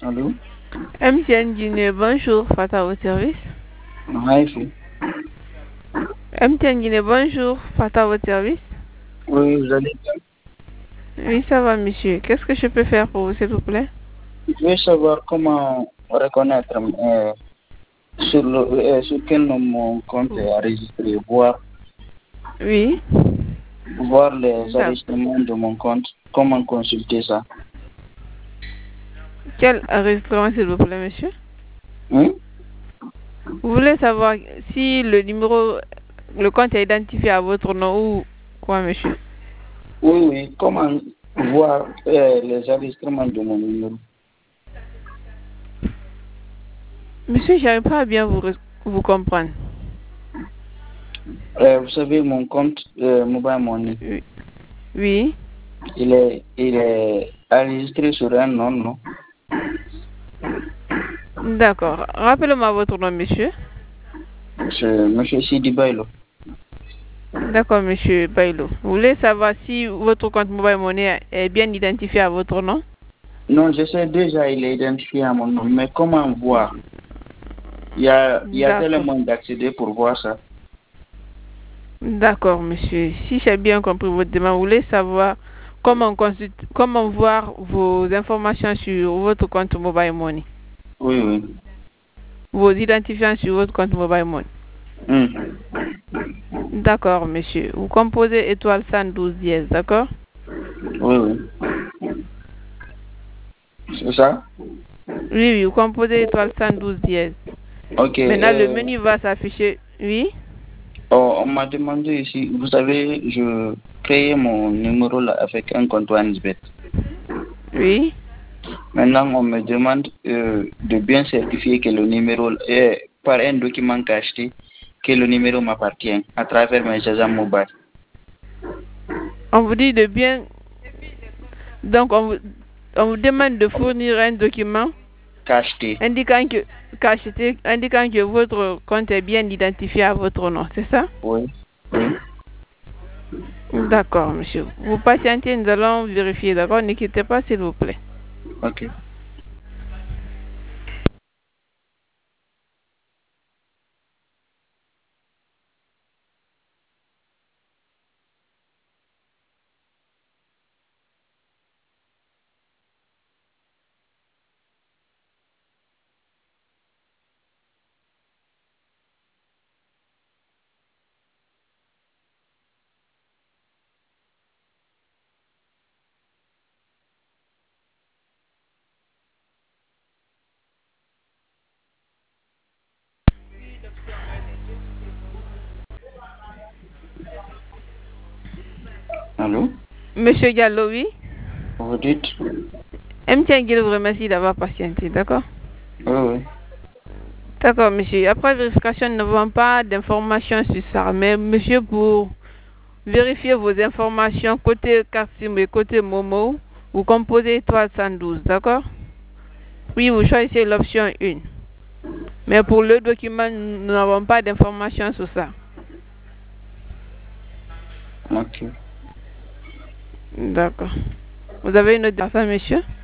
Allô? MTN Guinée, bonjour, Fata au service. Haïfi. MTN Guinée, bonjour, Fata au service. Oui, vous allez bien? Oui, ça va, monsieur. Qu'est-ce que je peux faire pour vous, s'il vous plaît? Je veux savoir comment reconnaître sur quel nom mon compte est enregistré, Oui, voir les d'accord. enregistrements de mon compte, comment consulter ça. Quel enregistrement, s'il vous plaît, monsieur? Hein? Vous voulez savoir si le compte est identifié à votre nom ou quoi, monsieur? Oui, oui, comment voir les enregistrements de mon numéro. Monsieur, j'arrive pas à bien vous comprendre. Vous savez, mon compte Mobile Money, Oui. Oui. il est enregistré sur un nom, non? D'accord. Rappelez-moi votre nom, monsieur. C'est M. Sidi Bailo. D'accord, monsieur Bailo. Vous voulez savoir si votre compte Mobile Money est bien identifié à votre nom? Non, je sais déjà, il est identifié à mon nom, mais comment voir? Il y a D'accord. tellement d'accéder pour voir ça. D'accord, monsieur. Si j'ai bien compris votre demande, vous voulez savoir comment voir vos informations sur votre compte Mobile Money. Oui, oui. Vos identifiants sur votre compte Mobile Money. Hmm. D'accord, monsieur. Vous composez étoile 112 dièse, d'accord? Oui, oui. C'est ça? Oui, oui, vous composez étoile 112 dièse. Ok. Maintenant, le menu va s'afficher. Oui? On m'a demandé ici, vous savez, je créais mon numéro là avec un compte OneXBet. Oui? Maintenant, on me demande de bien certifier que le numéro est par un document cacheté, que le numéro m'appartient à travers mes agents mobiles. On vous dit de bien. Donc, on vous demande de fournir un document Cacheté. indiquant indiquant que votre compte est bien identifié à votre nom, c'est ça? Oui. Oui. D'accord, monsieur. Vous patientez, nous allons vérifier, d'accord? Ne quittez pas, s'il vous plaît. Ok. Allô? Monsieur Diallo, oui? Vous dites? MTN Guil vous remercie d'avoir patienté, d'accord? Oui, oui. D'accord, monsieur. Après vérification, nous n'avons pas d'informations sur ça. Mais, monsieur, pour vérifier vos informations côté carte SIM et côté Momo, vous composez étoile 112, d'accord? Oui, vous choisissez l'option 1. Mais pour le document, nous n'avons pas d'informations sur ça. Ok. D'accord. Vous avez une autre personne, monsieur?